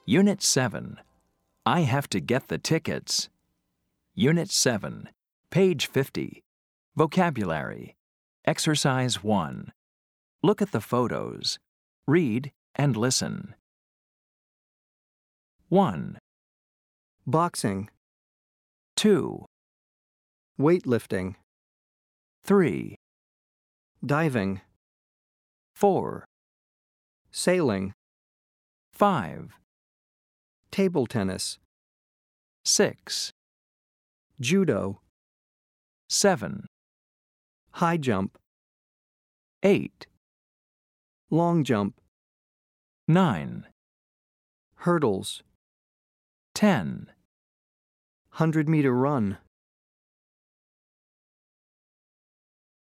Unit 7. I have to get the tickets. Unit 7. Page 50. Vocabulary. Exercise 1. Look at the photos. Read and listen. 1, Boxing, 2, weightlifting, 3, diving, 4, sailing, 5, table tennis, 6, judo, 7, high jump, 8, long jump, 9, hurdles, 10, 100-meter run.